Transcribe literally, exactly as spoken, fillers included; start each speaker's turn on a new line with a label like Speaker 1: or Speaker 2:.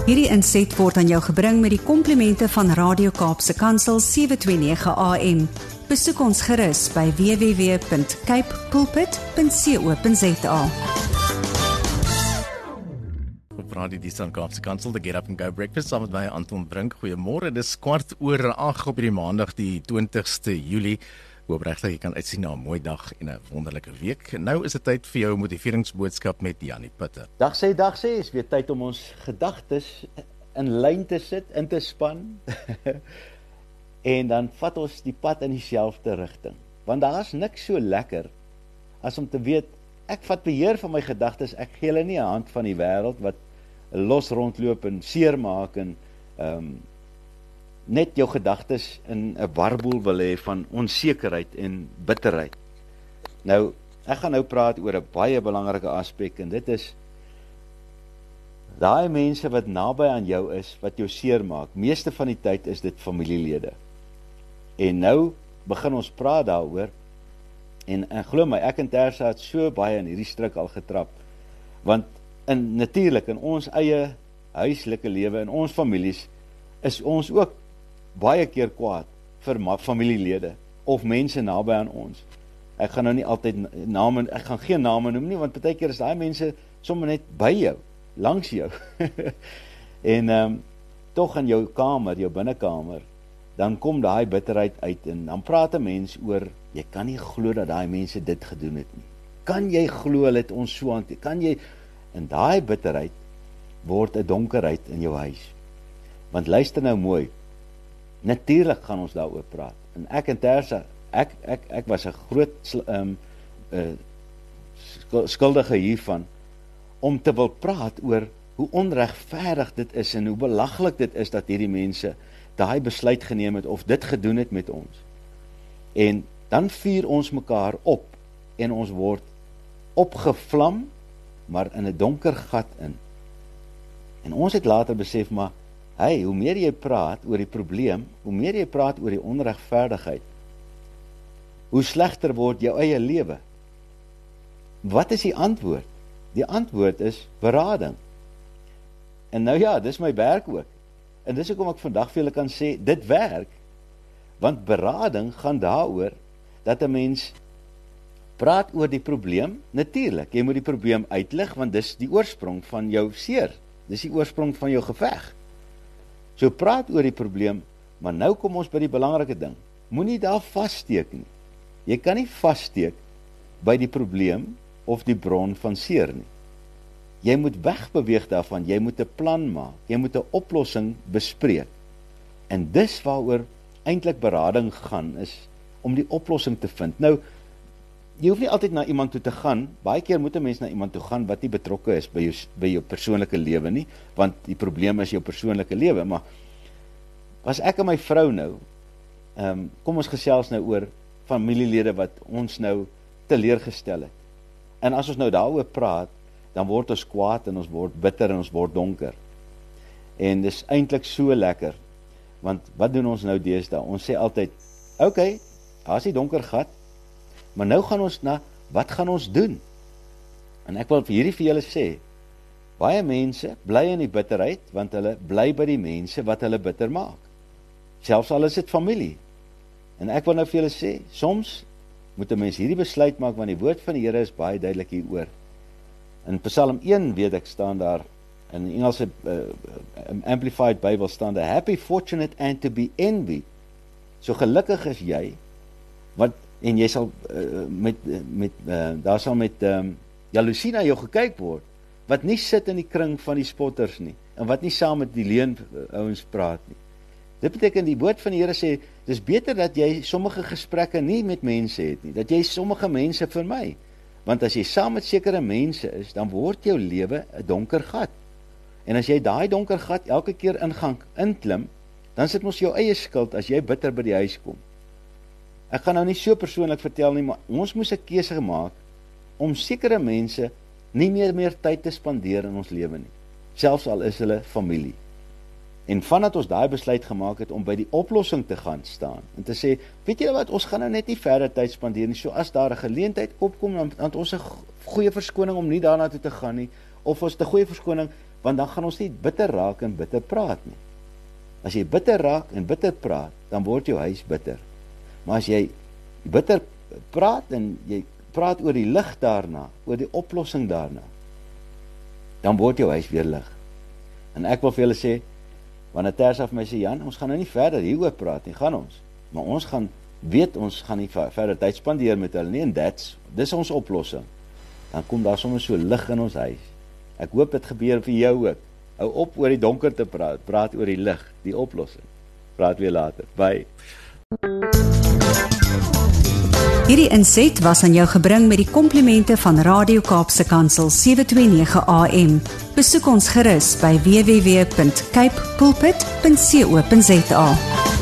Speaker 1: Hierdie inset word aan jou gebring met die komplimente van Radio Kaapse Kansel sewe twee nege A M. Besoek ons gerus by w w w punt cape pulpit punt co punt za.
Speaker 2: Op Radio Diesel Kaapse Kansel, the Get Up and Go Breakfast, saam met my Anton Brink. Goeiemôre, dit is kwart oor ag op hierdie maandag die twintigste Julie. Hoop regtig jy kan uitsien na 'n mooi dag en 'n wonderlike week. Nou is dit tyd vir jou motiveringsboodskap met Janie Putter.
Speaker 3: Dag sê, dag sê, is weer tyd om ons gedagtes in lyn te sit, in te span. En dan vat ons die pad in dieselfde rigting. Want daar is niks so lekker as om te weet, ek vat beheer van my gedagtes, ek gee hulle nie 'n hand van die wêreld wat los rondloop en seer maak en um, net jou gedagtes in 'n warboel wil hê van onsekerheid en bitterheid. Nou, ek gaan nou praat oor 'n baie belangrike aspek en dit is daai mense wat naby aan jou is, wat jou seer maak. Meeste van die tyd is dit familielede. En nou begin ons praat daaroor en, en glo my, ek en Tersa het so baie in hierdie struik al getrap. Want in natuurlik in ons eie huislike lewe, in ons families, is ons ook baie keer kwaad vir familielede of mense naby aan ons. Ek gaan nou nie altyd name, ek gaan geen name noem nie, want baie keer is daai mense sommer net by jou, langs jou. en um, tog in jou kamer, jou binnekamer, dan kom daai bitterheid uit en dan praat 'n mens oor, jy kan nie glo dat daai mense dit gedoen het nie. Kan jy glo hulle het ons so hanteer? Kan jy, en daai bitterheid word 'n donkerheid in jou huis. Want luister nou mooi, natuurlik gaan ons daaroor praat. En ek en Tersa, ek, ek, ek was 'n groot um, uh, skuldige hiervan, om te wil praat oor hoe onregverdig dit is en hoe belaglik dit is dat hierdie mense daai besluit geneem het of dit gedoen het met ons. En dan vuur ons mekaar op en ons word opgevlam, maar in 'n donker gat in. En ons het later besef, maar hey, hoe meer jy praat oor die probleem, hoe meer jy praat oor die onregverdigheid, hoe slegter word jou eie lewe. Wat is die antwoord? Die antwoord is berading. En nou ja, dis my werk ook. En dis hoekom ek vandag vir julle kan sê, dit werk, want berading gaan daaroor, dat 'n mens praat oor die probleem. Natuurlik, jy moet die probleem uitlig, want dis die oorsprong van jou seer, dis die oorsprong van jou geveg. So praat oor die probleem, maar nou kom ons by die belangrike ding, moenie daar vassteek nie. Jy kan nie vassteek by die probleem of die bron van seer nie. Jy moet wegbeweeg daarvan, jy moet 'n plan maak, jy moet 'n oplossing bespreek. En dis waaroor eintlik berading gaan, is om die oplossing te vind. Nou, jy hoef nie altyd na iemand toe te gaan, baie keer moet 'n mens na iemand toe gaan wat nie betrokke is by jou, by jou persoonlike lewe nie, want die probleem is jou persoonlike lewe, maar as ek en my vrou nou, um, kom ons gesels nou oor familielede wat ons nou teleurgestel het. En as ons nou daaroor praat, dan word ons kwaad en ons word bitter en ons word donker. En dis eintlik so lekker, want wat doen ons nou deesdae? Ons sê altyd, ok, daar is die donker gat, maar nou gaan ons na, wat gaan ons doen? En ek wil vir hierdie vir julle sê, baie mense bly in die bitterheid, want hulle bly by die mense wat hulle bitter maak. Selfs al is dit familie. En ek wil nou vir julle sê, soms moet 'n mens hierdie besluit maak, want die woord van die Here is baie duidelik hieroor. In Psalm een, weet ek, staan daar, in die Engelse uh, Amplified Bible staan daar, happy, fortunate and to be envied. So gelukkig is jy, wat, en jy sal uh, met, met uh, daar sal met um, jaloesie na jou gekyk word, wat nie sit in die kring van die spotters nie, en wat nie saam met die leuen ouens praat nie. Dit beteken, die woord van die Here sê, dis beter dat jy sommige gesprekke nie met mense het nie, dat jy sommige mense vermy, want as jy saam met sekere mense is, dan word jou lewe 'n donker gat, en as jy daai donker gat elke keer ingang inklim, dan sit ons jou eie skuld as jy bitter by die huis kom. Ek gaan nou nie so persoonlik vertel nie, maar ons moes 'n keuse maak, om sekere mense nie meer meer tyd te spandeer in ons lewe nie, selfs al is hulle familie. En vandat ons daai besluit gemaak het om by die oplossing te gaan staan, en te sê, weet jy wat, ons gaan nou net nie verder tyd spandeer nie, so as daar 'n geleentheid opkom, dan het ons 'n goeie verskoning om nie daarna toe te gaan nie, of ons te goeie verskoning, want dan gaan ons nie bitter raak en bitter praat nie. As jy bitter raak en bitter praat, dan word jou huis bitter. Maar as jy bitter praat en jy praat oor die lig daarna, oor die oplossing daarna, dan word jou huis weer lig. En ek wil vir julle sê, wanneer Tersa vir my sê, Jan, ons gaan nou nie verder hieroor praat nie, gaan ons. Maar ons gaan, weet ons gaan nie verder tyd spandeer met hulle nie, en that's, dis ons oplossing. Dan kom daar sommer so lig in ons huis. Ek hoop dit gebeur vir jou ook. Hou op oor die donker te praat, praat oor die lig, die oplossing. Praat weer later. Bye.
Speaker 1: Hierdie inset was aan jou gebring met die komplimente van Radio Kaapse Kansel sewe twee nege A M. Besoek ons gerus by w w w punt cape pulpit punt co punt za.